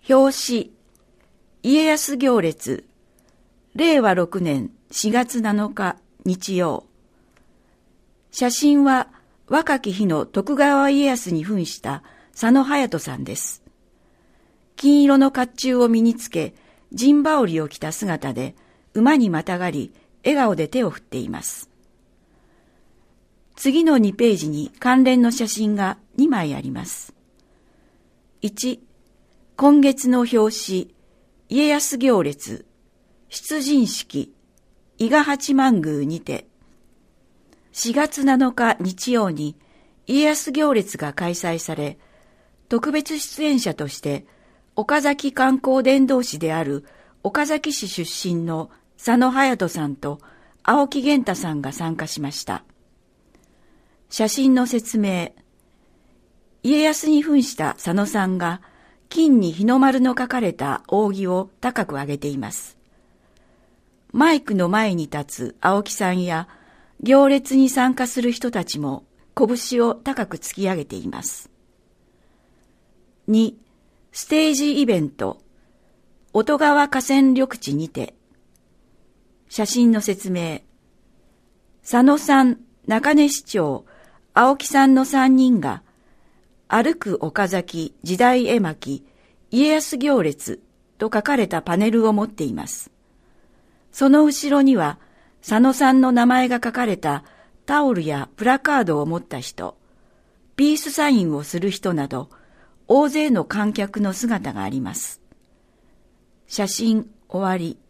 表紙、家康行列、令和6年4月7日日曜。写真は若き日の徳川家康に扮した佐野勇斗さんです。金色の甲冑を身につけ、陣羽織を着た姿で馬にまたがり、笑顔で手を振っています。次の2ページに関連の写真が2枚あります。1、今月の表紙、家康行列、出陣式、伊賀八幡宮にて、4月7日日曜に家康行列が開催され、特別出演者として岡崎観光伝道師である岡崎市出身の佐野勇斗さんと青木源太さんが参加しました。写真の説明。家康に扮した佐野さんが金に日の丸の書かれた扇を高く上げています。マイクの前に立つ青木さんや行列に参加する人たちも拳を高く突き上げています。2、ステージイベント、音川河川緑地にて。写真の説明。佐野さん、中根市長、青木さんの3人が、歩く岡崎時代絵巻、家康行列と書かれたパネルを持っています。その後ろには、佐野さんの名前が書かれたタオルやプラカードを持った人、ピースサインをする人など、大勢の観客の姿があります。写真終わり。